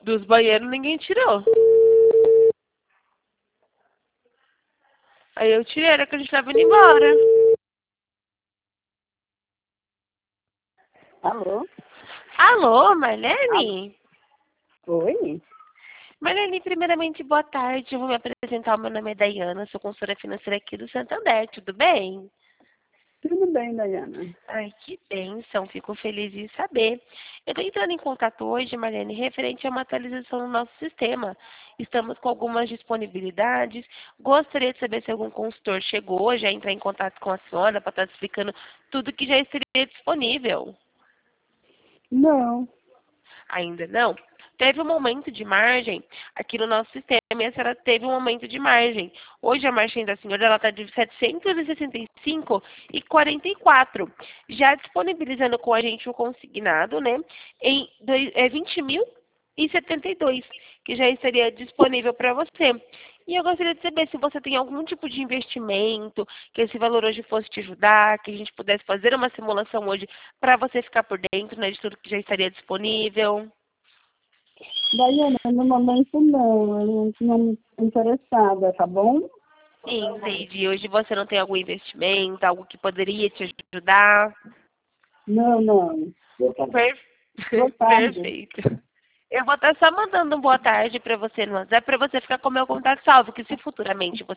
Dos banheiros ninguém tirou. Aí eu tirei, era que a gente tava indo embora. Alô? Alô, Alô? Marlene? Oi? Marlene, primeiramente, boa tarde. Eu vou me apresentar. Meu nome é Dayana, sou consultora financeira aqui do Santander. Tudo bem? Tudo bem, Dayana. Ai, que bênção. Fico feliz em saber. Eu estou entrando em contato hoje, Marlene, referente a uma atualização no nosso sistema. Estamos com algumas disponibilidades. Gostaria de saber se algum consultor chegou, já entrar em contato com a senhora para estar explicando tudo que já estaria disponível. Não. Ainda não? Teve um momento de margem aqui no nosso sistema e a senhora teve um momento de margem. Hoje a margem da senhora está de 765,44. Já disponibilizando com a gente o consignado, né, em 20.072, que já estaria disponível para você. E eu gostaria de saber se você tem algum tipo de investimento, que esse valor hoje fosse te ajudar, que a gente pudesse fazer uma simulação hoje para você ficar por dentro, né, de tudo que já estaria disponível. Dayana, no momento não. Eu não estou interessada, tá bom? Entendi. Hoje você não tem algum investimento, algo que poderia te ajudar? Não, não. Per- Boa tarde. Perfeito. Eu vou estar só mandando um boa tarde para você no WhatsApp, para você ficar com o meu contato salvo, que se futuramente você